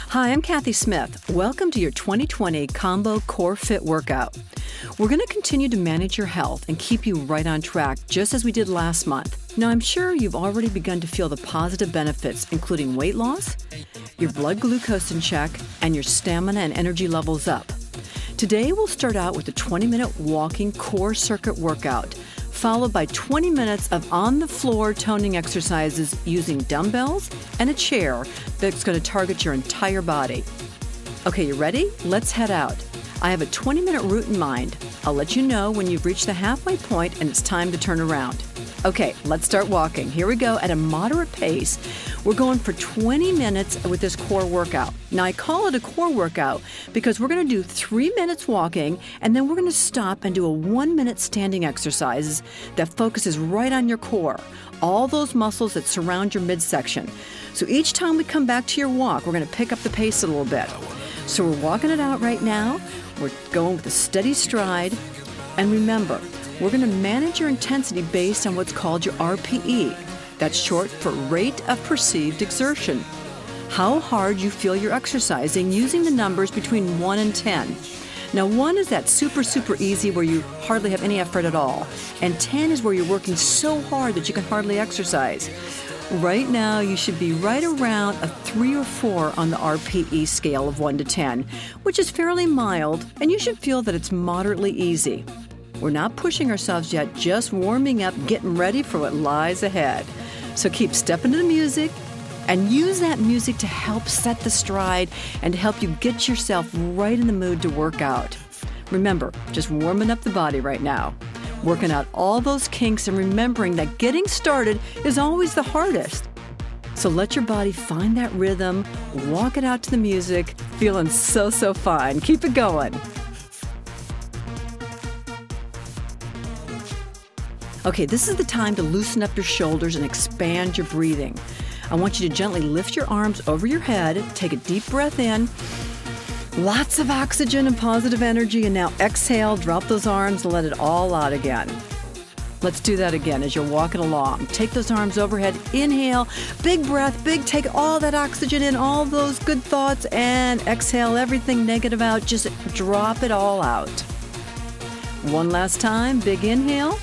Hi, I'm Kathy Smith. Welcome to your 2020 Combo Core Fit Workout. We're going to continue to manage your health and keep you right on track, just as we did last month. Now, I'm sure you've already begun to feel the positive benefits, including weight loss, your blood glucose in check, and your stamina and energy levels up. Today, we'll start out with a 20-minute walking core circuit workout, followed by 20 minutes of on-the-floor toning exercises using dumbbells and a chair that's going to target your entire body. Okay, you ready? Let's head out. I have a 20-minute route in mind. I'll let you know when you've reached the halfway point and it's time to turn around. Okay, let's start walking. Here we go at a moderate pace. We're going for 20 minutes with this core workout. Now, I call it a core workout because we're going to do 3 minutes walking, and then we're going to stop and do a 1-minute standing exercise that focuses right on your core, all those muscles that surround your midsection. So each time we come back to your walk, we're going to pick up the pace a little bit. So we're walking it out right now. We're going with a steady stride. And remember, we're going to manage your intensity based on what's called your RPE. That's short for rate of perceived exertion. How hard you feel you're exercising using the numbers between 1 and 10. Now, 1 is that super easy where you hardly have any effort at all. And 10 is where you're working so hard that you can hardly exercise. Right now, you should be right around a 3 or 4 on the RPE scale of 1 to 10, which is fairly mild, and you should feel that it's moderately easy. We're not pushing ourselves yet, just warming up, getting ready for what lies ahead. So keep stepping to the music and use that music to help set the stride and to help you get yourself right in the mood to work out. Remember, just warming up the body right now, working out all those kinks and remembering that getting started is always the hardest. So let your body find that rhythm, walk it out to the music, feeling so fine. Keep it going. Okay, this is the time to loosen up your shoulders and expand your breathing. I want you to gently lift your arms over your head, take a deep breath in, lots of oxygen and positive energy, and now exhale, drop those arms, and let it all out again. Let's do that again as you're walking along. Take those arms overhead, inhale, big breath, take all that oxygen in, all those good thoughts, and exhale everything negative out, just drop it all out. One last time, big inhale.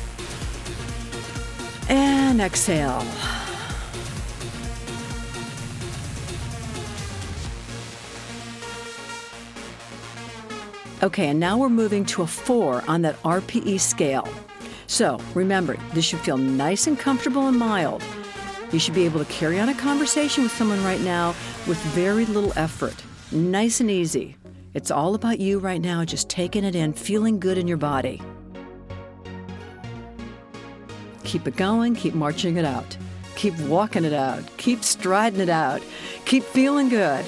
And exhale. Okay, and now we're moving to a 4 on that RPE scale. So remember, this should feel nice and comfortable and mild. You should be able to carry on a conversation with someone right now with very little effort. Nice and easy. It's all about you right now, just taking it in, feeling good in your body. Keep it going, keep marching it out. Keep walking it out. Keep striding it out. Keep feeling good.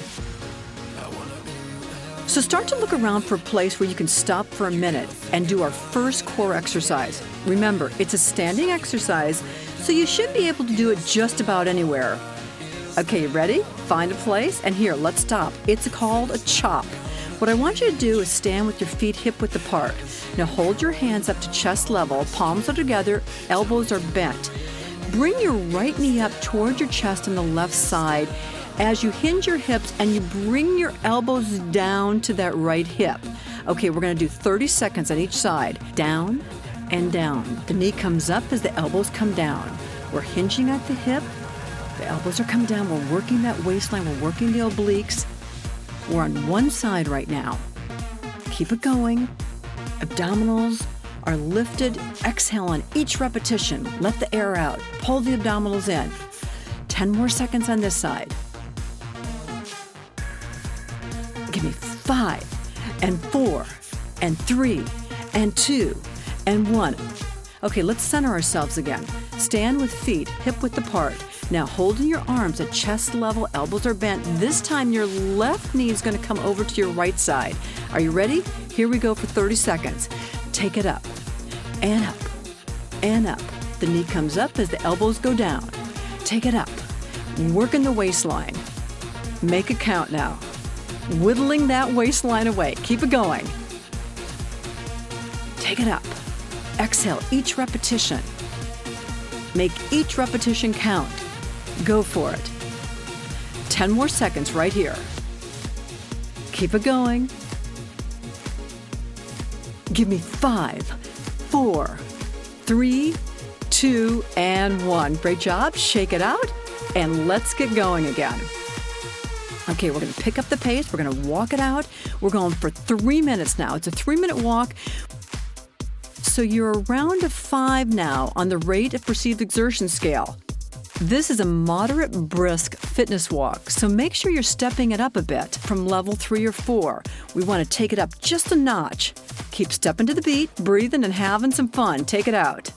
So start to look around for a place where you can stop for a minute and do our first core exercise. Remember, it's a standing exercise, so you should be able to do it just about anywhere. Okay, you ready? Find a place, and here, let's stop. It's called a chop. What I want you to do is stand with your feet hip-width apart. Now hold your hands up to chest level, palms are together, elbows are bent. Bring your right knee up toward your chest on the left side as you hinge your hips and you bring your elbows down to that right hip. Okay, we're going to do 30 seconds on each side. Down and down. The knee comes up as the elbows come down. We're hinging at the hip. The elbows are coming down. We're working that waistline. We're working the obliques. We're on one side right now. Keep it going. Abdominals are lifted. Exhale on each repetition. Let the air out. Pull the abdominals in. 10 more seconds on this side. Give me 5 and 4 and 3 and 2 and 1. Okay, let's center ourselves again. Stand with feet hip-width apart. Now, holding your arms at chest level, elbows are bent. This time, your left knee is going to come over to your right side. Are you ready? Here we go for 30 seconds. Take it up and up and up. The knee comes up as the elbows go down. Take it up. Working the waistline. Make it count now. Whittling that waistline away. Keep it going. Take it up. Exhale each repetition. Make each repetition count. Go for it. 10 more seconds right here. Keep it going. Give me 5, 4, 3, 2, and 1. Great job. Shake it out, and let's get going again. Okay, we're going to pick up the pace. We're going to walk it out. We're going for 3 minutes now. It's a 3-minute walk. So you're around a 5 now on the rate of perceived exertion scale. This is a moderate brisk fitness walk, so make sure you're stepping it up a bit from level 3 or 4. We want to take it up just a notch. Keep stepping to the beat, breathing and having some fun. Take it out.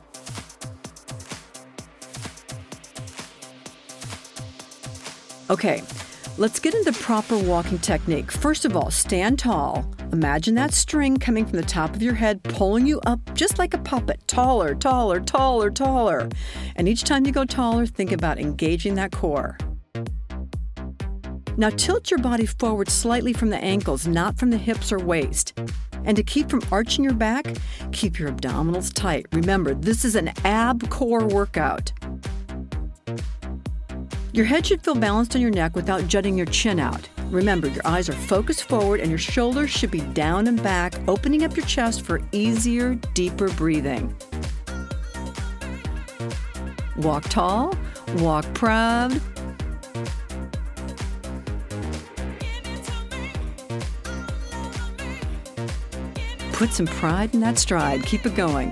Okay, let's get into proper walking technique. First of all, stand tall. Imagine that string coming from the top of your head, pulling you up just like a puppet. Taller, taller, taller, taller. And each time you go taller, think about engaging that core. Now tilt your body forward slightly from the ankles, not from the hips or waist. And to keep from arching your back, keep your abdominals tight. Remember, this is an ab core workout. Your head should feel balanced on your neck without jutting your chin out. Remember, your eyes are focused forward and your shoulders should be down and back, opening up your chest for easier, deeper breathing. Walk tall, walk proud. Put some pride in that stride. Keep it going.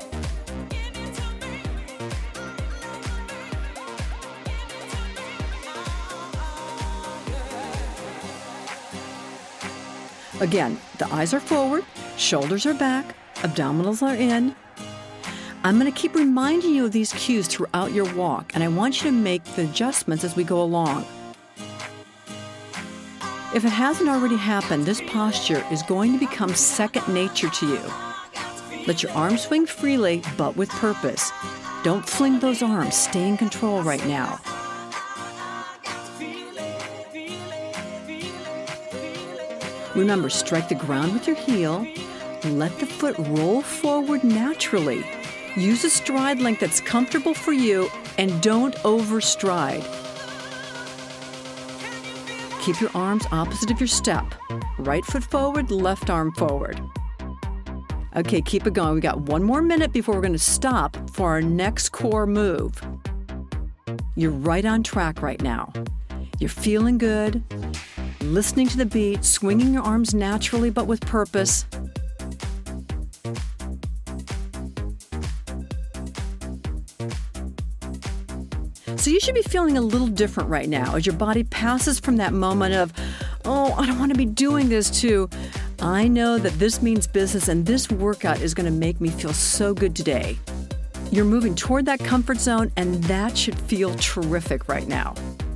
Again, the eyes are forward, shoulders are back, abdominals are in. I'm going to keep reminding you of these cues throughout your walk, and I want you to make the adjustments as we go along. If it hasn't already happened, this posture is going to become second nature to you. Let your arms swing freely, but with purpose. Don't fling those arms. Stay in control right now. Remember, strike the ground with your heel. Let the foot roll forward naturally. Use a stride length that's comfortable for you, and don't overstride. Keep your arms opposite of your step. Right foot forward, left arm forward. Okay, keep it going. We got 1 more minute before we're going to stop for our next core move. You're right on track right now. You're feeling good, listening to the beat, swinging your arms naturally but with purpose. So you should be feeling a little different right now as your body passes from that moment of, oh, I don't want to be doing this, to, I know that this means business and this workout is going to make me feel so good today. You're moving toward that comfort zone, and that should feel terrific right now.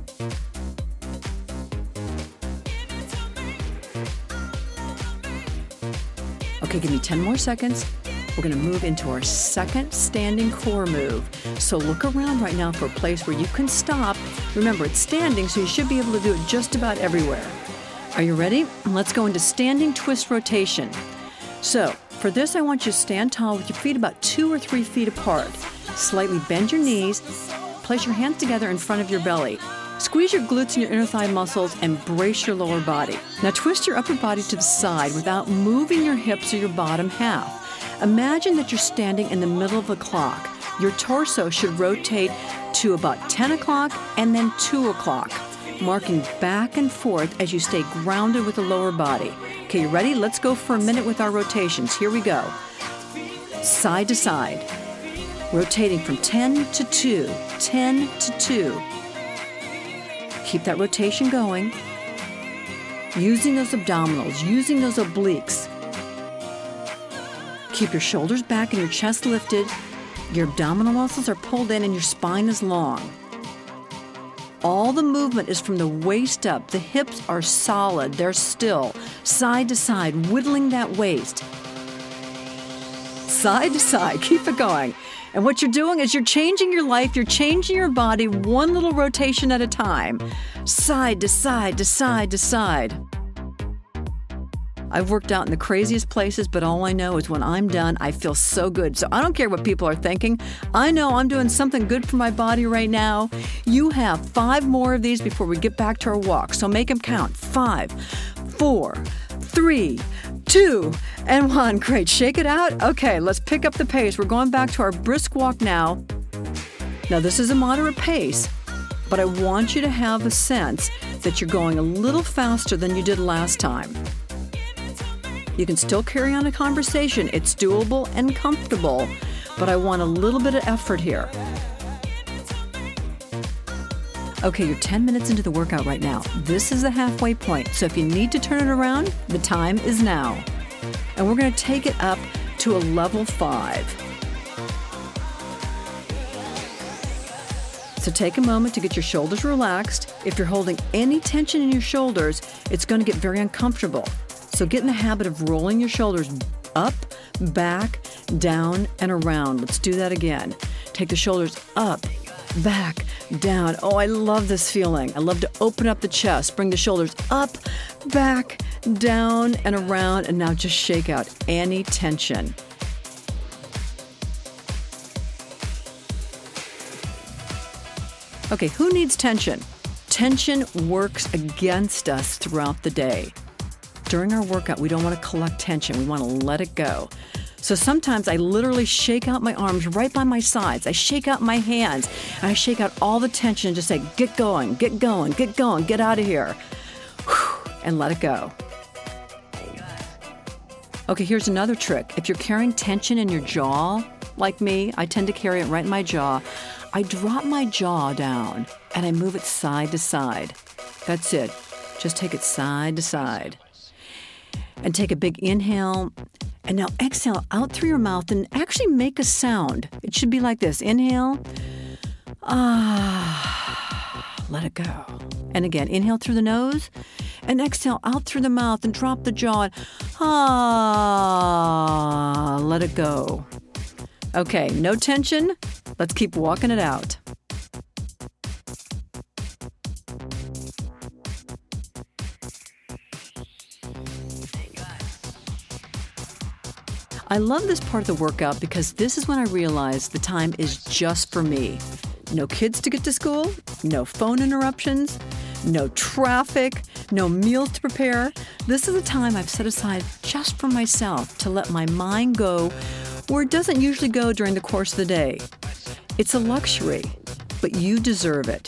Okay, give me 10 more seconds. We're going to move into our second standing core move. So look around right now for a place where you can stop. Remember, it's standing, so you should be able to do it just about everywhere. Are you ready? Let's go into standing twist rotation. So for this, I want you to stand tall with your feet about 2 or 3 feet apart. Slightly bend your knees. Place your hands together in front of your belly. Squeeze your glutes and your inner thigh muscles and brace your lower body. Now twist your upper body to the side without moving your hips or your bottom half. Imagine that you're standing in the middle of a clock. Your torso should rotate to about 10 o'clock and then 2 o'clock, marking back and forth as you stay grounded with the lower body. Okay, you ready? Let's go for a minute with our rotations. Here we go. Side to side. Rotating from 10 to 2, 10 to 2. Keep that rotation going. Using those abdominals, using those obliques. Keep your shoulders back and your chest lifted. Your abdominal muscles are pulled in and your spine is long. All the movement is from the waist up. The hips are solid. They're still. Side to side, whittling that waist. Side to side. Keep it going. And what you're doing is you're changing your life. You're changing your body one little rotation at a time. Side to side to side to side. I've worked out in the craziest places, but all I know is when I'm done, I feel so good. So I don't care what people are thinking. I know I'm doing something good for my body right now. You have 5 more of these before we get back to our walk. So make them count. 5, 4, 3, 2, and 1. Great. Shake it out. Okay, let's pick up the pace. We're going back to our brisk walk now. Now, this is a moderate pace, but I want you to have a sense that you're going a little faster than you did last time. You can still carry on a conversation. It's doable and comfortable, but I want a little bit of effort here. Okay, you're 10 minutes into the workout right now. This is the halfway point, so if you need to turn it around, the time is now. And we're going to take it up to a level 5. So take a moment to get your shoulders relaxed. If you're holding any tension in your shoulders, it's going to get very uncomfortable. So get in the habit of rolling your shoulders up, back, down, and around. Let's do that again. Take the shoulders up, back, down. Oh, I love this feeling. I love to open up the chest, bring the shoulders up, back, down, and around, and now just shake out any tension. Okay, who needs tension? Tension works against us throughout the day. During our workout, we don't want to collect tension. We want to let it go. So sometimes I literally shake out my arms right by my sides. I shake out my hands, and I shake out all the tension and just say, get going, get going, get going, get out of here. And let it go. Okay, here's another trick. If you're carrying tension in your jaw, like me, I tend to carry it right in my jaw. I drop my jaw down and I move it side to side. That's it. Just take it side to side. And take a big inhale. And now exhale out through your mouth and actually make a sound. It should be like this. Inhale. Let it go. And again, inhale through the nose and exhale out through the mouth and drop the jaw. Let it go. Okay, no tension. Let's keep walking it out. I love this part of the workout because this is when I realize the time is just for me. No kids to get to school, no phone interruptions, no traffic, no meals to prepare. This is a time I've set aside just for myself to let my mind go where it doesn't usually go during the course of the day. It's a luxury, but you deserve it.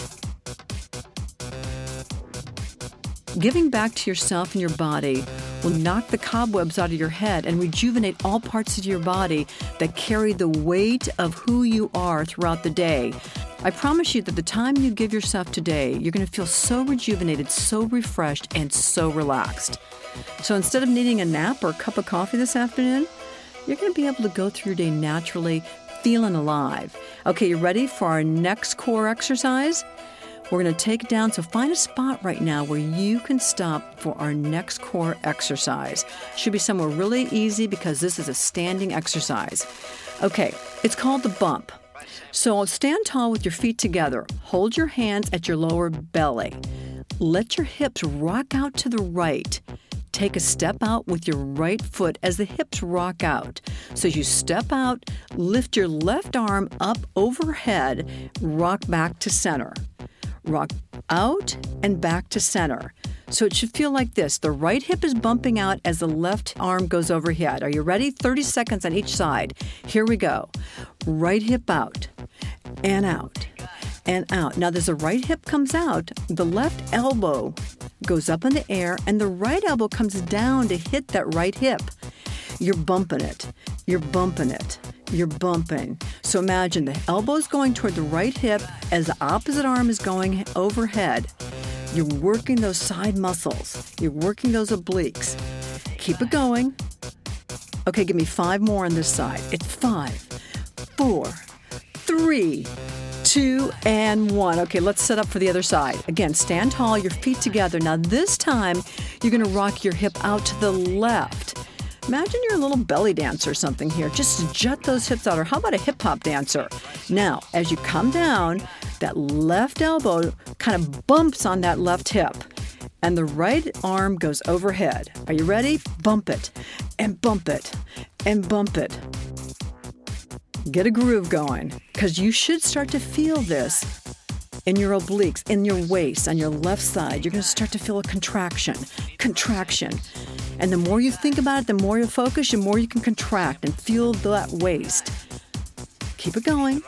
Giving back to yourself and your body will knock the cobwebs out of your head and rejuvenate all parts of your body that carry the weight of who you are throughout the day. I promise you that the time you give yourself today, you're going to feel so rejuvenated, so refreshed, and so relaxed. So instead of needing a nap or a cup of coffee this afternoon, you're going to be able to go through your day naturally, feeling alive. Okay, you ready for our next core exercise? We're going to take it down, so find a spot right now where you can stop for our next core exercise. Should be somewhere really easy because this is a standing exercise. Okay, it's called the bump. So stand tall with your feet together. Hold your hands at your lower belly. Let your hips rock out to the right. Take a step out with your right foot as the hips rock out. So as you step out, lift your left arm up overhead, rock back to center. Rock out and back to center. So it should feel like this. The right hip is bumping out as the left arm goes overhead. Are you ready? 30 seconds on each side. Here we go. Right hip out and out and out. Now, as the right hip comes out, the left elbow goes up in the air and the right elbow comes down to hit that right hip. You're bumping it. You're bumping it. You're bumping. So imagine the elbow's going toward the right hip as the opposite arm is going overhead. You're working those side muscles. You're working those obliques. Keep it going. Okay, give me 5 more on this side. It's 5, 4, 3, 2, and 1. Okay, let's set up for the other side. Again, stand tall, your feet together. Now this time, you're going to rock your hip out to the left. Imagine you're a little belly dancer or something here. Just jut those hips out. Or how about a hip-hop dancer? Now, as you come down, that left elbow kind of bumps on that left hip. And the right arm goes overhead. Are you ready? Bump it, and bump it, and bump it. Get a groove going, because you should start to feel this in your obliques, in your waist, on your left side, you're going to start to feel a contraction. And the more you think about it, the more you focus, the more you can contract and feel that waist. Keep it going.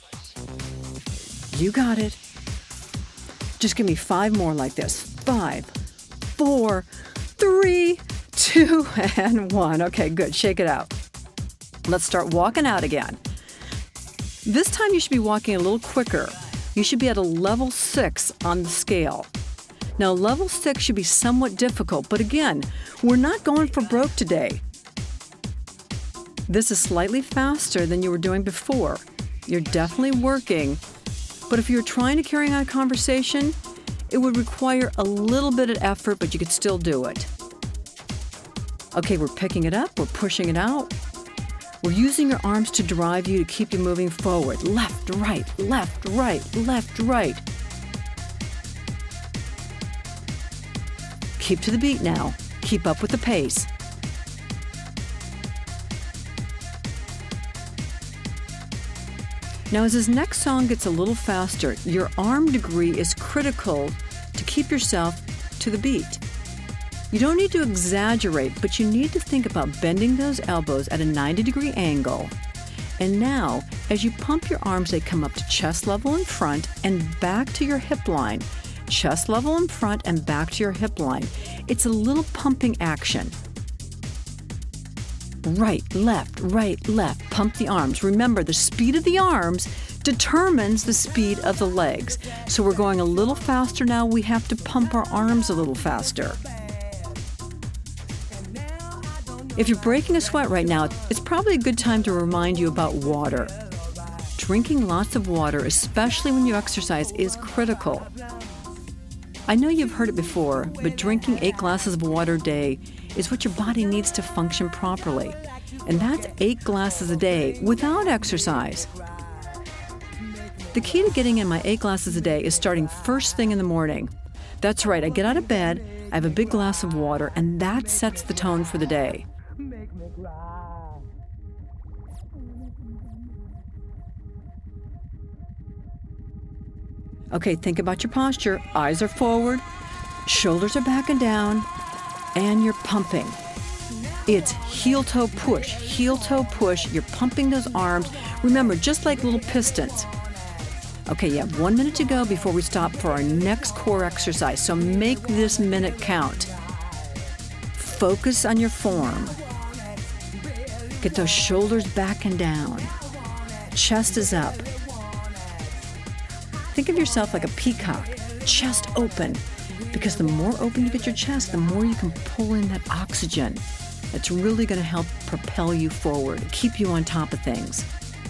You got it. Just give me 5 more like this. 5, 4, 3, 2, and 1. Okay, good. Shake it out. Let's start walking out again. This time you should be walking a little quicker. You should be at a level 6 on the scale. Now, level 6 should be somewhat difficult, but again, we're not going for broke today. This is slightly faster than you were doing before. You're definitely working, but if you're trying to carry on a conversation, it would require a little bit of effort, but you could still do it. Okay, we're picking it up, we're pushing it out. We're using your arms to drive you, to keep you moving forward. Left, right, left, right, left, right. Keep to the beat now. Keep up with the pace. Now, as this next song gets a little faster, your arm degree is critical to keep yourself to the beat. You don't need to exaggerate, but you need to think about bending those elbows at a 90-degree angle. And now, as you pump your arms, they come up to chest level in front and back to your hip line. Chest level in front and back to your hip line. It's a little pumping action. Right, left, pump the arms. Remember, the speed of the arms determines the speed of the legs. So we're going a little faster now. We have to pump our arms a little faster. If you're breaking a sweat right now, it's probably a good time to remind you about water. Drinking lots of water, especially when you exercise, is critical. I know you've heard it before, but drinking 8 glasses of water a day is what your body needs to function properly. And that's 8 glasses a day without exercise. The key to getting in my 8 glasses a day is starting first thing in the morning. That's right, I get out of bed, I have a big glass of water, and that sets the tone for the day. Okay, think about your posture. Eyes are forward, shoulders are back and down, and you're pumping. It's heel-toe push, heel-toe push. You're pumping those arms. Remember, just like little pistons. Okay, you have 1 minute to go before we stop for our next core exercise, so make this minute count. Focus on your form. Get those shoulders back and down. Chest is up. Think of yourself like a peacock, chest open, because the more open you get your chest, the more you can pull in that oxygen. It's really going to help propel you forward, keep you on top of things.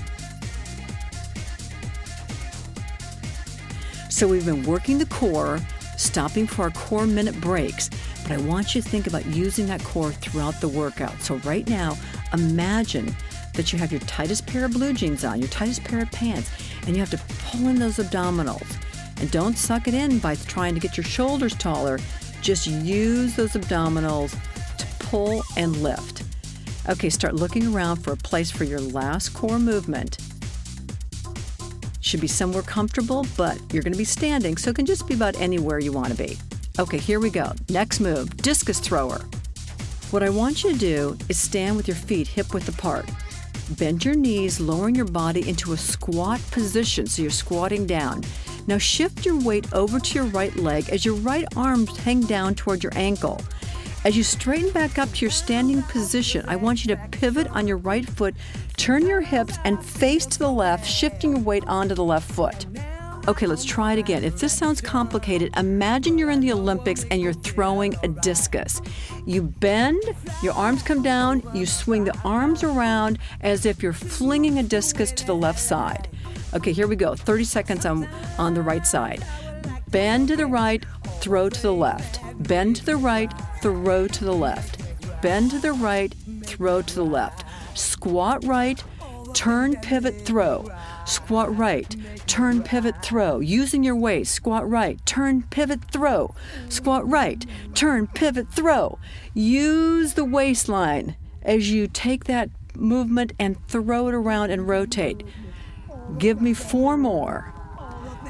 So we've been working the core, stopping for our core minute breaks, but I want you to think about using that core throughout the workout. So right now, imagine that you have your tightest pair of blue jeans on, your tightest pair of pants, and you have to pull in those abdominals. And don't suck it in by trying to get your shoulders taller. Just use those abdominals to pull and lift. Okay, start looking around for a place for your last core movement. Should be somewhere comfortable, but you're going to be standing, so it can just be about anywhere you want to be. Okay, here we go. Next move, discus thrower. What I want you to do is stand with your feet hip-width apart. Bend your knees, lowering your body into a squat position, so you're squatting down. Now shift your weight over to your right leg as your right arms hang down toward your ankle. As you straighten back up to your standing position, I want you to pivot on your right foot, turn your hips, and face to the left, shifting your weight onto the left foot. Okay, let's try it again. If this sounds complicated, imagine you're in the Olympics and you're throwing a discus. You bend, your arms come down, you swing the arms around as if you're flinging a discus to the left side. Okay, here we go. 30 seconds on the right side. Bend to the right, throw to the left. Bend to the right, throw to the left. Bend to the right, throw to the left. Squat right, turn, pivot, throw. Squat right, turn, pivot, throw. Using your waist, squat right, turn, pivot, throw. Squat right, turn, pivot, throw. Use the waistline as you take that movement and throw it around and rotate. Give me 4 more.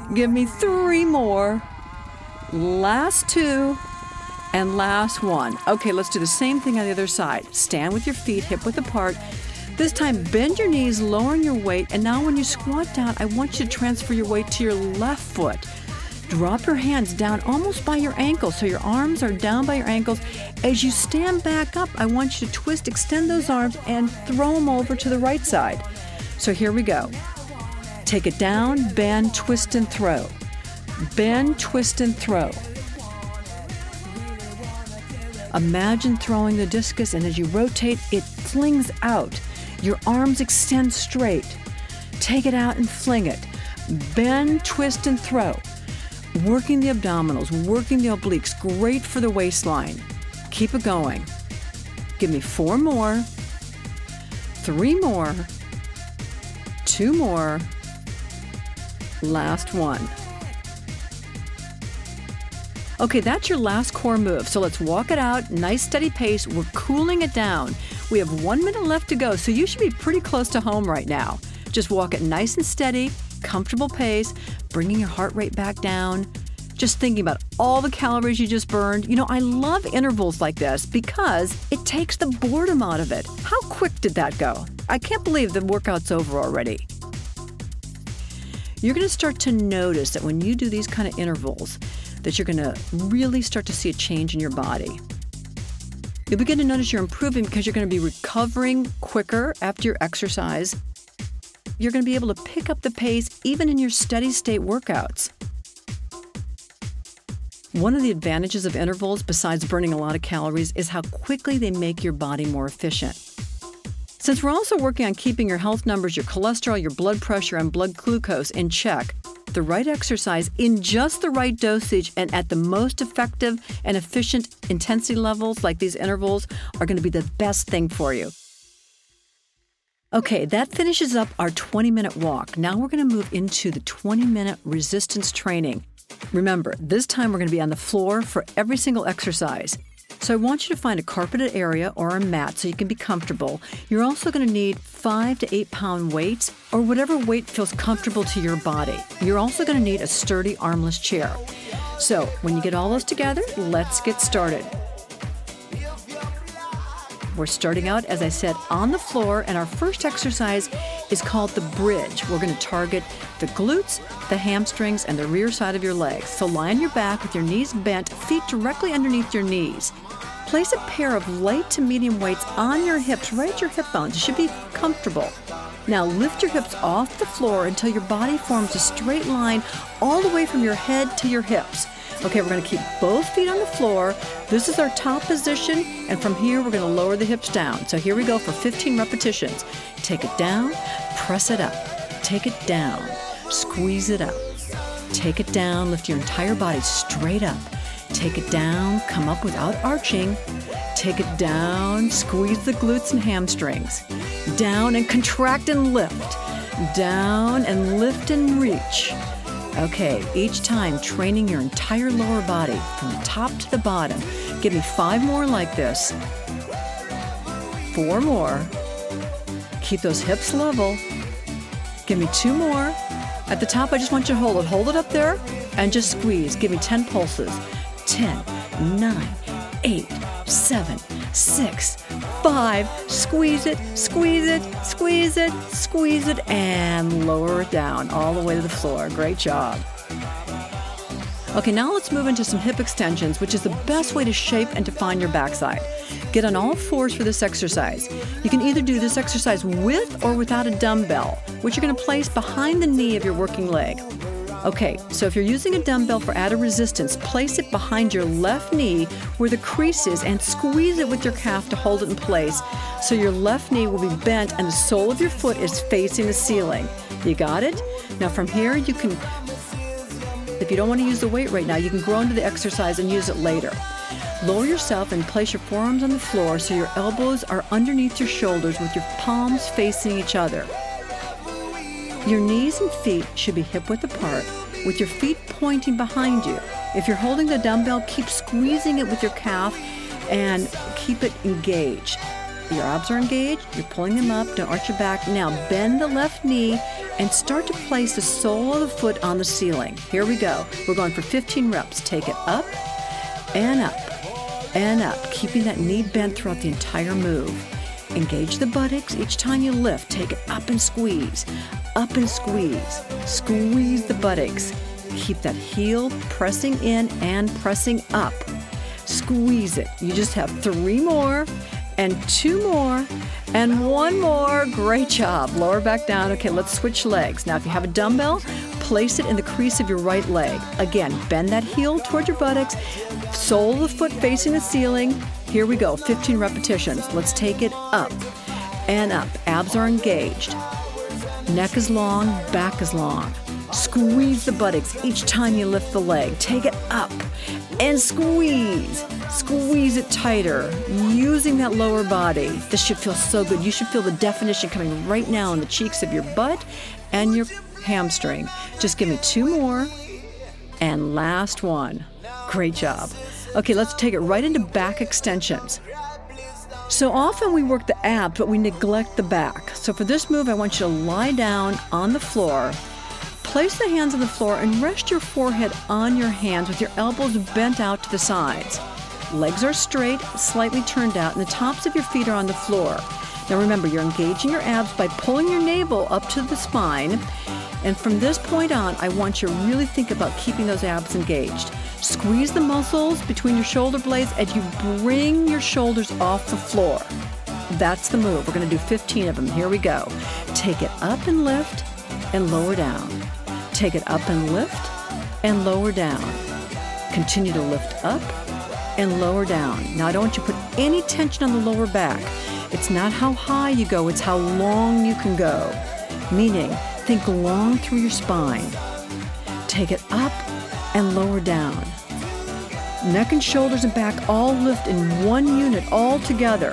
Give me 3 more. Last 2. And last 1. Okay, let's do the same thing on the other side. Stand with your feet hip width apart. This time, bend your knees, lowering your weight. And now when you squat down, I want you to transfer your weight to your left foot. Drop your hands down almost by your ankles, so your arms are down by your ankles. As you stand back up, I want you to twist, extend those arms, and throw them over to the right side. So here we go. Take it down, bend, twist, and throw. Bend, twist, and throw. Imagine throwing the discus, and as you rotate, it flings out. Your arms extend straight. Take it out and fling it. Bend, twist, and throw. Working the abdominals, working the obliques, great for the waistline. Keep it going. Give me 4 more, 3 more, 2 more, last 1. Okay, that's your last core move. So let's walk it out, nice steady pace. We're cooling it down. We have 1 minute left to go, so you should be pretty close to home right now. Just walk it nice and steady, comfortable pace, bringing your heart rate back down. Just thinking about all the calories you just burned. You know, I love intervals like this because it takes the boredom out of it. How quick did that go? I can't believe the workout's over already. You're going to start to notice that when you do these kind of intervals, that you're going to really start to see a change in your body. You'll begin to notice you're improving because you're going to be recovering quicker after your exercise. You're going to be able to pick up the pace even in your steady state workouts. One of the advantages of intervals, besides burning a lot of calories, is how quickly they make your body more efficient. Since we're also working on keeping your health numbers, your cholesterol, your blood pressure, and blood glucose in check, the right exercise in just the right dosage and at the most effective and efficient intensity levels like these intervals are going to be the best thing for you. Okay, that finishes up our 20-minute walk. Now we're going to move into the 20-minute resistance training. Remember, this time we're going to be on the floor for every single exercise. So I want you to find a carpeted area or a mat so you can be comfortable. You're also going to need 5 to 8 pound weights or whatever weight feels comfortable to your body. You're also going to need a sturdy armless chair. So when you get all those together, let's get started. We're starting out, as I said, on the floor, and our first exercise is called the bridge. We're going to target the glutes, the hamstrings, and the rear side of your legs. So lie on your back with your knees bent, feet directly underneath your knees. Place a pair of light to medium weights on your hips, right at your hip bones. It should be comfortable. Now lift your hips off the floor until your body forms a straight line all the way from your head to your hips. Okay, we're going to keep both feet on the floor. This is our top position, and from here we're going to lower the hips down. So here we go for 15 repetitions. Take it down, press it up. Take it down, squeeze it up. Take it down, lift your entire body straight up. Take it down, come up without arching. Take it down, squeeze the glutes and hamstrings. Down and contract and lift. Down and lift and reach. Okay, each time training your entire lower body from the top to the bottom. Give me 5 more like this. 4 more. Keep those hips level. Give me 2 more. At the top, I just want you to hold it. Hold it up there and just squeeze. Give me 10 pulses. 10, 9, 8, 7, 6, 5. Squeeze it, squeeze it, squeeze it, squeeze it, and lower it down all the way to the floor. Great job. Okay, now let's move into some hip extensions, which is the best way to shape and define your backside. Get on all fours for this exercise. You can either do this exercise with or without a dumbbell, which you're going to place behind the knee of your working leg. Okay, so if you're using a dumbbell for added resistance, place it behind your left knee where the crease is and squeeze it with your calf to hold it in place so your left knee will be bent and the sole of your foot is facing the ceiling. You got it? Now from here you can, if you don't want to use the weight right now, you can grow into the exercise and use it later. Lower yourself and place your forearms on the floor so your elbows are underneath your shoulders with your palms facing each other. Your knees and feet should be hip-width apart, with your feet pointing behind you. If you're holding the dumbbell, keep squeezing it with your calf and keep it engaged. Your abs are engaged. You're pulling them up. Don't arch your back. Now bend the left knee and start to place the sole of the foot on the ceiling. Here we go. We're going for 15 reps. Take it up and up and up, keeping that knee bent throughout the entire move. Engage the buttocks. Each time you lift, take it up and squeeze. Up and squeeze. Squeeze the buttocks. Keep that heel pressing in and pressing up. Squeeze it. You just have 3 more and 2 more and 1 more. Great job. Lower back down. Okay, let's switch legs. Now, if you have a dumbbell, place it in the crease of your right leg. Again, bend that heel toward your buttocks. Sole of the foot facing the ceiling. Here we go. 15 repetitions. Let's take it up and up. Abs are engaged. Neck is long, back is long. Squeeze the buttocks each time you lift the leg. Take it up and squeeze. Squeeze it tighter, using that lower body. This should feel so good. You should feel the definition coming right now in the cheeks of your butt and your hamstring. Just give me 2 more. And last one. Great job. Okay, let's take it right into back extensions. So often we work the abs, but we neglect the back. So for this move, I want you to lie down on the floor. Place the hands on the floor and rest your forehead on your hands with your elbows bent out to the sides. Legs are straight, slightly turned out, and the tops of your feet are on the floor. Now remember, you're engaging your abs by pulling your navel up to the spine. And from this point on, I want you to really think about keeping those abs engaged. Squeeze the muscles between your shoulder blades as you bring your shoulders off the floor. That's the move. We're going to do 15 of them. Here we go. Take it up and lift and lower down. Take it up and lift and lower down. Continue to lift up and lower down. Now, I don't want you to put any tension on the lower back. It's not how high you go, it's how long you can go. Meaning, think long through your spine. Take it up and lower down. Neck and shoulders and back all lift in one unit all together.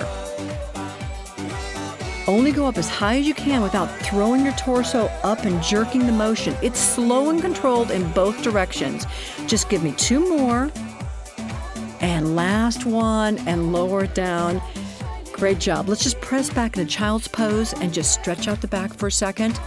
Only go up as high as you can without throwing your torso up and jerking the motion. It's slow and controlled in both directions. Just give me 2 more. And last one, and lower it down. Great job. Let's just press back into child's pose and just stretch out the back for a second.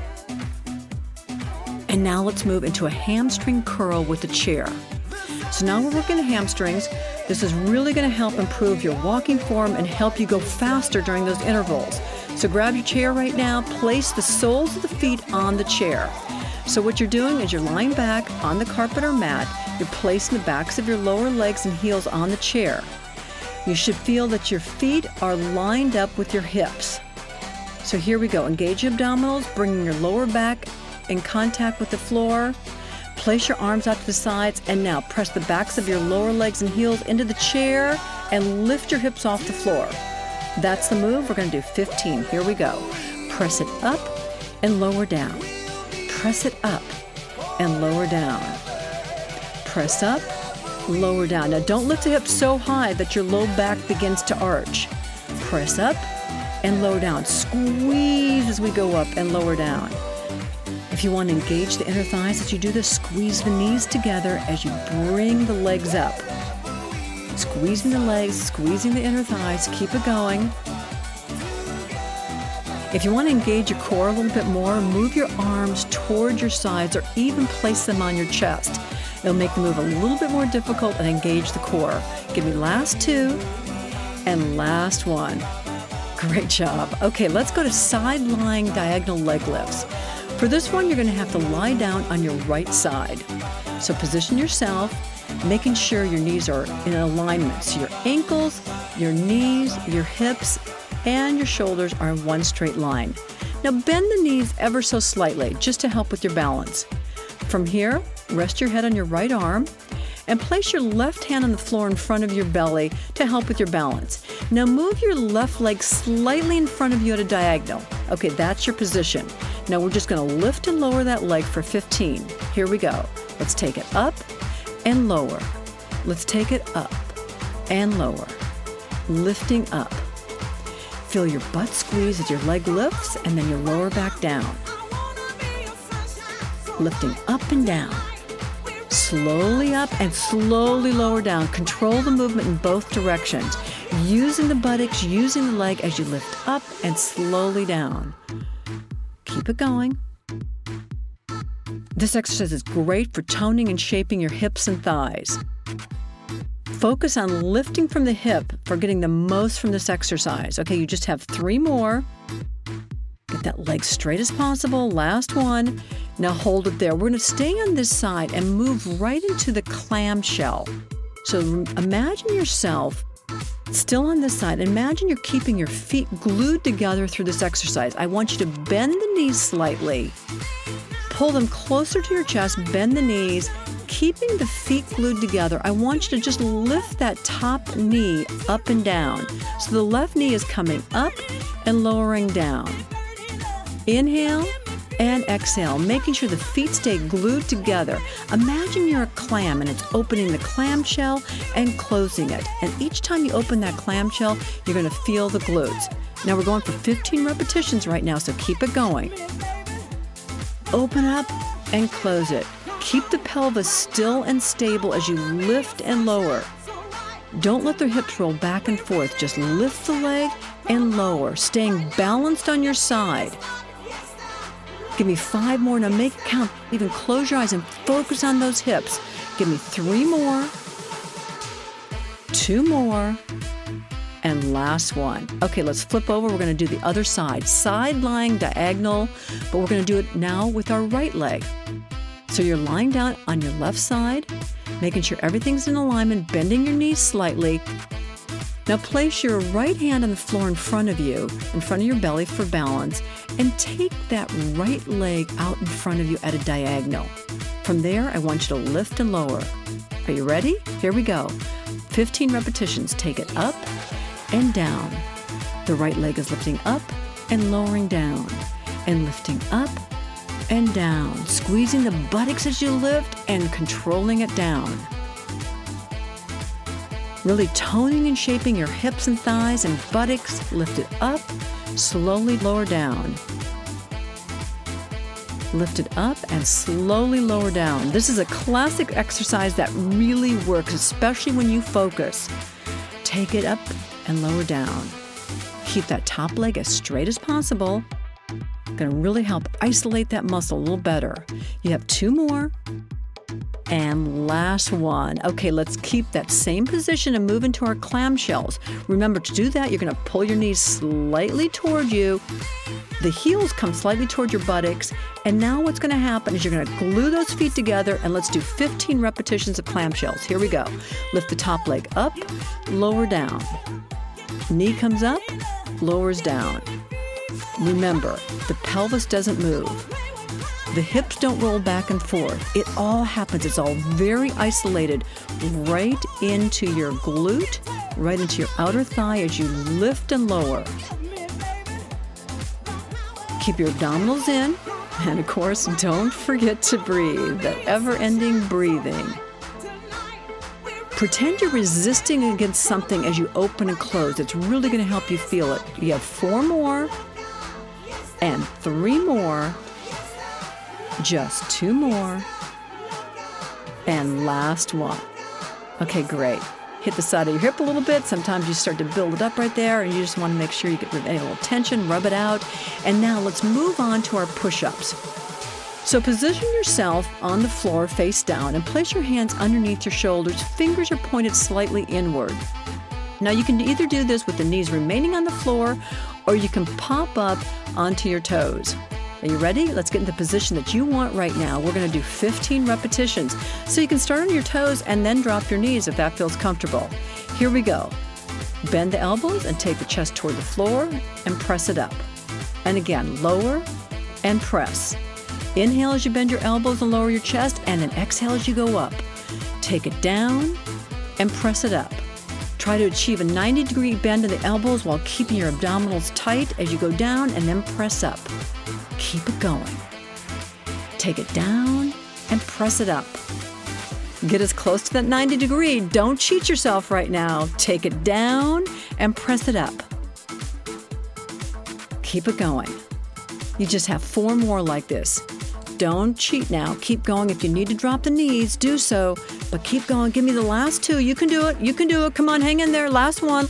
And now let's move into a hamstring curl with the chair. So now we're working the hamstrings. This is really going to help improve your walking form and help you go faster during those intervals. So grab your chair right now, place the soles of the feet on the chair. So what you're doing is you're lying back on the carpet or mat, you're placing the backs of your lower legs and heels on the chair. You should feel that your feet are lined up with your hips. So here we go. Engage your abdominals, bringing your lower back in contact with the floor. Place your arms out to the sides, and now press the backs of your lower legs and heels into the chair and lift your hips off the floor. That's the move. We're going to do 15. Here we go. Press it up and lower down. Press it up and lower down. Press up, lower down. Now don't lift the hips so high that your low back begins to arch. Press up and lower down. Squeeze as we go up and lower down. If you want to engage the inner thighs as you do this, squeeze the knees together as you bring the legs up. Squeezing the legs, squeezing the inner thighs, keep it going. If you want to engage your core a little bit more, move your arms toward your sides or even place them on your chest. It'll make the move a little bit more difficult and engage the core. Give me last 2 and last 1. Great job. Okay, let's go to side lying diagonal leg lifts. For this one, you're going to have to lie down on your right side. So position yourself, making sure your knees are in alignment. So your ankles, your knees, your hips, and your shoulders are in one straight line. Now bend the knees ever so slightly, just to help with your balance. From here, rest your head on your right arm and place your left hand on the floor in front of your belly to help with your balance. Now move your left leg slightly in front of you at a diagonal. Okay, that's your position. Now we're just going to lift and lower that leg for 15. Here we go. Let's take it up and lower. Let's take it up and lower. Lifting up. Feel your butt squeeze as your leg lifts and then your lower back down. Lifting up and down. Slowly up and slowly lower down. Control the movement in both directions. Using the buttocks, using the leg as you lift up and slowly down. Keep it going. This exercise is great for toning and shaping your hips and thighs. Focus on lifting from the hip for getting the most from this exercise. Okay, you just have 3 more. Get that leg straight as possible. Last one. Now hold it there. We're going to stay on this side and move right into the clamshell. So imagine yourself still on this side. Imagine you're keeping your feet glued together through this exercise. I want you to bend the knees slightly. Pull them closer to your chest, bend the knees, keeping the feet glued together. I want you to just lift that top knee up and down. So the left knee is coming up and lowering down. Inhale and exhale, making sure the feet stay glued together. Imagine you're a clam and it's opening the clamshell and closing it. And each time you open that clamshell, you're going to feel the glutes. Now we're going for 15 repetitions right now, so keep it going. Open up and close it. Keep the pelvis still and stable as you lift and lower. Don't let the hips roll back and forth. Just lift the leg and lower, staying balanced on your side. Give me 5 more. Now make it count. Even close your eyes and focus on those hips. Give me 3 more, 2 more, and last one. Okay, let's flip over. We're going to do the other side. Side lying diagonal, but we're going to do it now with our right leg. So you're lying down on your left side, making sure everything's in alignment, bending your knees slightly. Now place your right hand on the floor in front of you, in front of your belly for balance, and take that right leg out in front of you at a diagonal. From there, I want you to lift and lower. Are you ready? Here we go. 15 repetitions. Take it up and down. The right leg is lifting up and lowering down, and lifting up and down, squeezing the buttocks as you lift and controlling it down. Really toning and shaping your hips and thighs and buttocks. Lift it up, slowly lower down. Lift it up and slowly lower down. This is a classic exercise that really works, especially when you focus. Take it up and lower down. Keep that top leg as straight as possible. Going to really help isolate that muscle a little better. You have 2 more. And last one. Okay, let's keep that same position and move into our clamshells. Remember, to do that, you're going to pull your knees slightly toward you. The heels come slightly toward your buttocks. And now what's going to happen is you're going to glue those feet together, and let's do 15 repetitions of clamshells. Here we go. Lift the top leg up, lower down. Knee comes up, lowers down. Remember, the pelvis doesn't move. The hips don't roll back and forth. It all happens. It's all very isolated right into your glute, right into your outer thigh as you lift and lower. Keep your abdominals in. And of course, don't forget to breathe, that ever-ending breathing. Pretend you're resisting against something as you open and close. It's really going to help you feel it. You have 4 more and 3 more. Just 2 more. And last one. Okay, great. Hit the side of your hip a little bit. Sometimes you start to build it up right there, and you just want to make sure you get rid of any little tension, rub it out. And now let's move on to our push-ups. So position yourself on the floor face down and place your hands underneath your shoulders. Fingers are pointed slightly inward. Now you can either do this with the knees remaining on the floor, or you can pop up onto your toes. Are you ready? Let's get in the position that you want right now. We're going to do 15 repetitions. So you can start on your toes and then drop your knees if that feels comfortable. Here we go. Bend the elbows and take the chest toward the floor and press it up. And again, lower and press. Inhale as you bend your elbows and lower your chest, and then exhale as you go up. Take it down and press it up. Try to achieve a 90-degree bend in the elbows while keeping your abdominals tight as you go down, and then press up. Keep it going. Take it down and press it up. Get as close to that 90-degree. Don't cheat yourself right now. Take it down and press it up. Keep it going. You just have 4 more like this. Don't cheat now. Keep going. If you need to drop the knees, do so. But keep going. Give me the last two. You can do it. You can do it. Come on, hang in there. Last one.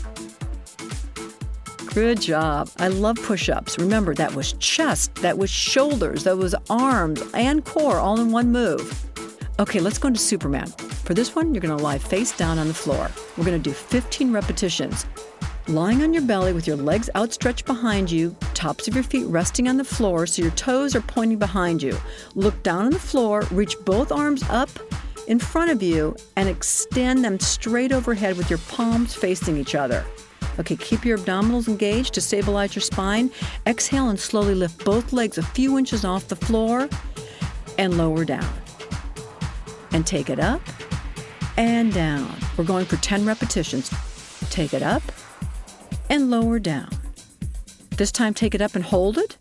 Good job. I love push-ups. Remember, that was chest, that was shoulders, that was arms and core all in one move. Okay, let's go into Superman. For this one, you're going to lie face down on the floor. We're going to do 15 repetitions. Lying on your belly with your legs outstretched behind you, tops of your feet resting on the floor so your toes are pointing behind you. Look down on the floor, reach both arms up in front of you, and extend them straight overhead with your palms facing each other. Okay, keep your abdominals engaged to stabilize your spine. Exhale and slowly lift both legs a few inches off the floor and lower down. And take it up and down. We're going for 10 repetitions. Take it up and lower down. This time, take it up and hold it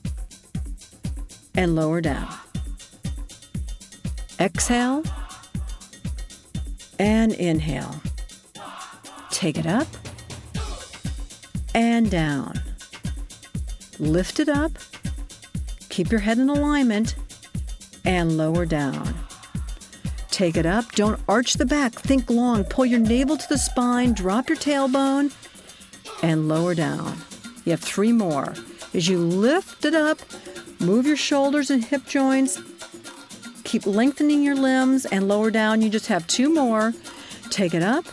and lower down. Exhale and inhale. Take it up and down. Lift it up. Keep your head in alignment and lower down. Take it up. Don't arch the back. Think long. Pull your navel to the spine. Drop your tailbone and lower down. You have 3 more. As you lift it up, move your shoulders and hip joints. Keep lengthening your limbs and lower down. You just have 2 more. Take it up.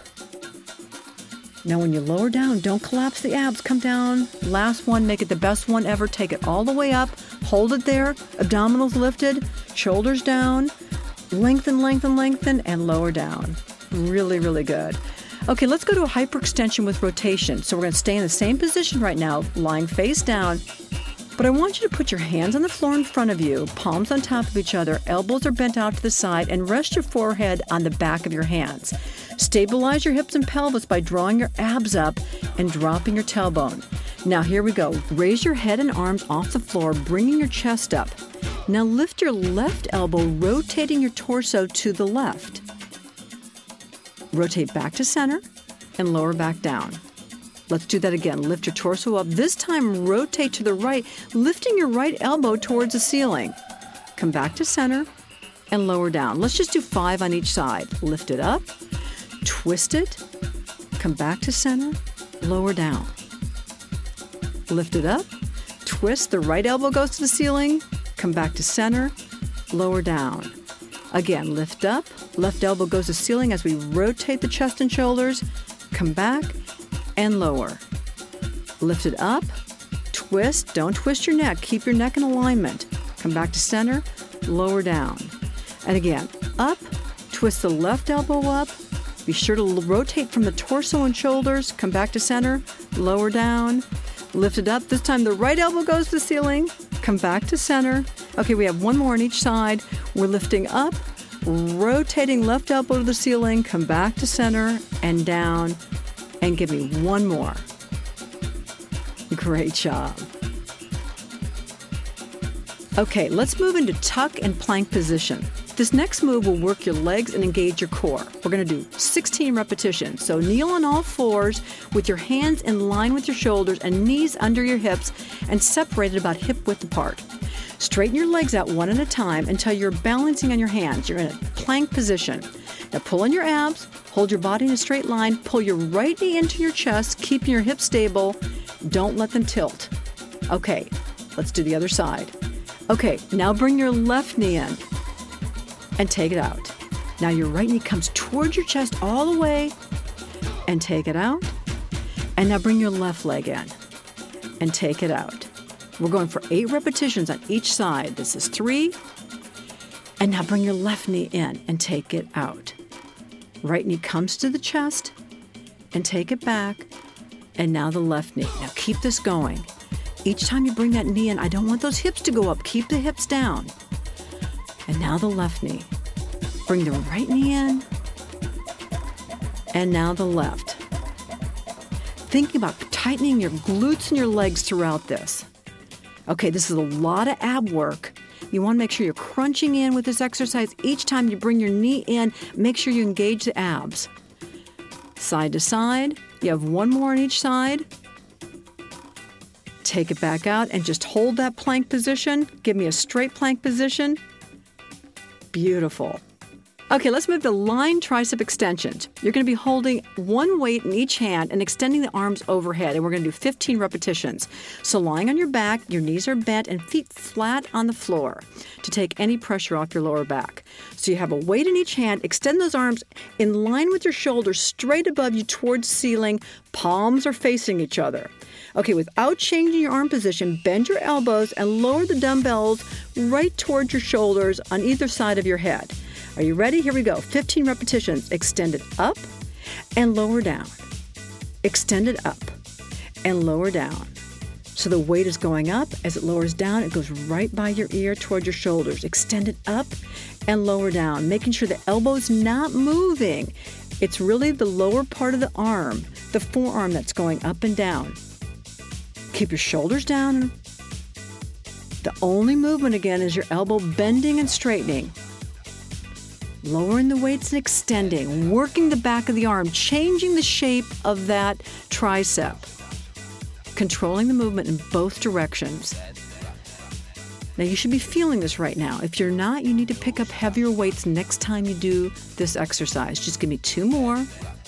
Now when you lower down, don't collapse the abs. Come down. Last one. Make it the best one ever. Take it all the way up. Hold it there. Abdominals lifted. Shoulders down. Lengthen, lengthen, lengthen, and lower down. Really, really good. Okay, let's go to a hyperextension with rotation. So we're going to stay in the same position right now, lying face down. But I want you to put your hands on the floor in front of you, palms on top of each other, elbows are bent out to the side, and rest your forehead on the back of your hands. Stabilize your hips and pelvis by drawing your abs up and dropping your tailbone. Now here we go. Raise your head and arms off the floor, bringing your chest up. Now lift your left elbow, rotating your torso to the left. Rotate back to center and lower back down. Let's do that again. Lift your torso up. This time, rotate to the right, lifting your right elbow towards the ceiling. Come back to center and lower down. Let's just do 5 on each side. Lift it up, twist it, come back to center, lower down. Lift it up, twist, the right elbow goes to the ceiling, come back to center, lower down. Again, lift up, left elbow goes to ceiling as we rotate the chest and shoulders, come back and lower. Lift it up, twist, don't twist your neck, keep your neck in alignment. Come back to center, lower down. And again, up, twist the left elbow up, be sure to rotate from the torso and shoulders, come back to center, lower down. Lift it up, this time the right elbow goes to the ceiling, come back to center. Okay, we have 1 more on each side. We're lifting up, rotating left elbow to the ceiling, come back to center and down, and give me 1 more. Great job. Okay, let's move into tuck and plank position. This next move will work your legs and engage your core. We're going to do 16 repetitions. So kneel on all fours with your hands in line with your shoulders and knees under your hips and separated about hip width apart. Straighten your legs out one at a time until you're balancing on your hands. You're in a plank position. Now pull in your abs, hold your body in a straight line, pull your right knee into your chest, keeping your hips stable. Don't let them tilt. Okay, let's do the other side. Okay, now bring your left knee in and take it out. Now your right knee comes towards your chest all the way and take it out. And now bring your left leg in and take it out. We're going for 8 repetitions on each side. This is 3. And now bring your left knee in and take it out. Right knee comes to the chest and take it back. And now the left knee. Now keep this going. Each time you bring that knee in, I don't want those hips to go up. Keep the hips down. And now the left knee. Bring the right knee in. And now the left. Thinking about tightening your glutes and your legs throughout this. Okay, this is a lot of ab work. You want to make sure you're crunching in with this exercise. Each time you bring your knee in, make sure you engage the abs. Side to side. You have 1 more on each side. Take it back out and just hold that plank position. Give me a straight plank position. Beautiful. Okay, let's move to line tricep extensions. You're going to be holding one weight in each hand and extending the arms overhead, and we're going to do 15 repetitions. So lying on your back, your knees are bent and feet flat on the floor to take any pressure off your lower back. So you have a weight in each hand, extend those arms in line with your shoulders straight above you towards the ceiling, palms are facing each other. Okay, without changing your arm position, bend your elbows and lower the dumbbells right towards your shoulders on either side of your head. Are you ready? Here we go. 15 repetitions. Extend it up and lower down. Extend it up and lower down. So the weight is going up. As it lowers down, it goes right by your ear toward your shoulders. Extend it up and lower down, making sure the elbow's not moving. It's really the lower part of the arm, the forearm, that's going up and down. Keep your shoulders down. The only movement again is your elbow bending and straightening. Lowering the weights and extending, working the back of the arm, changing the shape of that tricep, controlling the movement in both directions. Now you should be feeling this right now. If you're not, you need to pick up heavier weights next time you do this exercise. Just give me 2 more.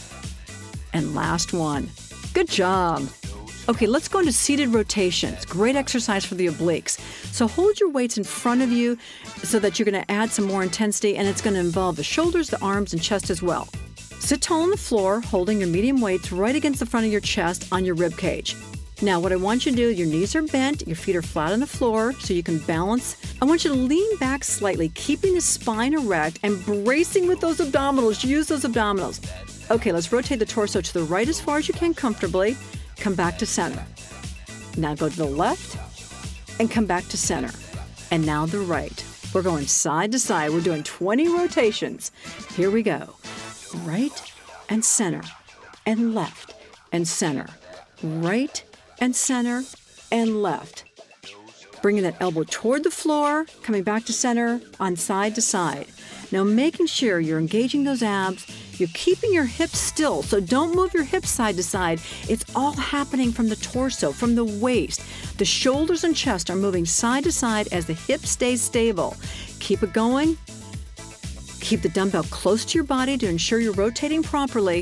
And last one. Good job. Okay, let's go into seated rotations. Great exercise for the obliques. So hold your weights in front of you so that you're going to add some more intensity, and it's going to involve the shoulders, the arms, and chest as well. Sit tall on the floor, holding your medium weights right against the front of your chest on your rib cage. Now, what I want you to do, your knees are bent, your feet are flat on the floor so you can balance. I want you to lean back slightly, keeping the spine erect and bracing with those abdominals. Use those abdominals. Okay, let's rotate the torso to the right as far as you can comfortably. Come back to center. Now go to the left and come back to center. And now the right. We're going side to side. We're doing 20 rotations. Here we go. Right and center and left and center. Right and center and left. Bringing that elbow toward the floor, coming back to center on side to side. Now making sure you're engaging those abs. You're keeping your hips still, so don't move your hips side to side. It's all happening from the torso, from the waist. The shoulders and chest are moving side to side as the hip stays stable. Keep it going. Keep the dumbbell close to your body to ensure you're rotating properly.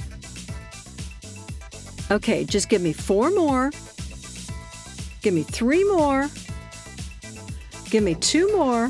Okay, just give me 4 more. Give me 3 more. Give me 2 more.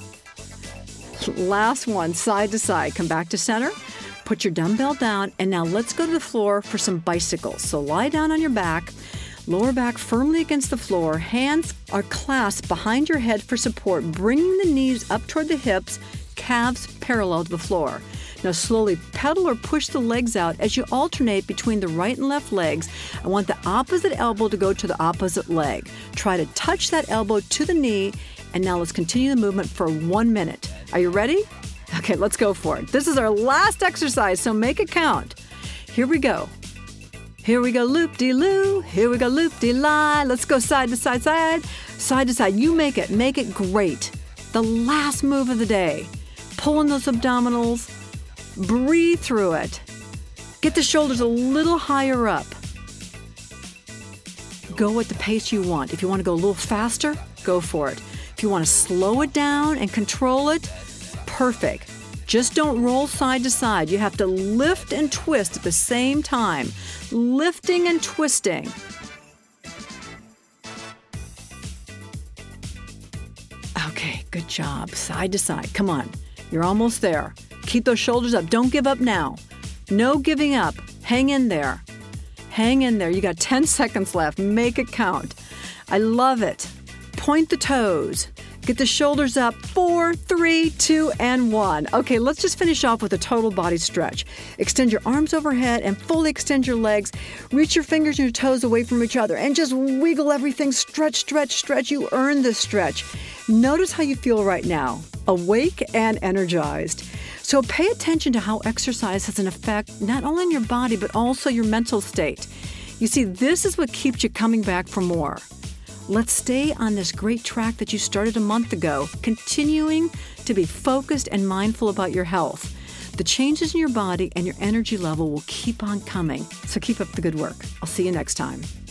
Last one, side to side. Come back to center. Put your dumbbell down, and now let's go to the floor for some bicycles. So lie down on your back, lower back firmly against the floor. Hands are clasped behind your head for support, bringing the knees up toward the hips, calves parallel to the floor. Now slowly pedal or push the legs out as you alternate between the right and left legs. I want the opposite elbow to go to the opposite leg. Try to touch that elbow to the knee, and now let's continue the movement for 1 minute. Are you ready? Okay, let's go for it. This is our last exercise, so make it count. Here we go. Here we go, loop-de-loo. Here we go, loop-de-lie. Let's go side to side, side to side. You make it great. The last move of the day. Pull in those abdominals. Breathe through it. Get the shoulders a little higher up. Go at the pace you want. If you want to go a little faster, go for it. If you want to slow it down and control it, perfect. Just don't roll side to side. You have to lift and twist at the same time. Lifting and twisting. Okay, good job. Side to side. Come on. You're almost there. Keep those shoulders up. Don't give up now. No giving up. Hang in there. Hang in there. You got 10 seconds left. Make it count. I love it. Point the toes. Get the shoulders up. 4, 3, 2, and 1. Okay, let's just finish off with a total body stretch. Extend your arms overhead and fully extend your legs. Reach your fingers and your toes away from each other and just wiggle everything. Stretch, stretch, stretch. You earn this stretch. Notice how you feel right now. Awake and energized. So pay attention to how exercise has an effect not only on your body, but also your mental state. You see, this is what keeps you coming back for more. Let's stay on this great track that you started a month ago, continuing to be focused and mindful about your health. The changes in your body and your energy level will keep on coming. So keep up the good work. I'll see you next time.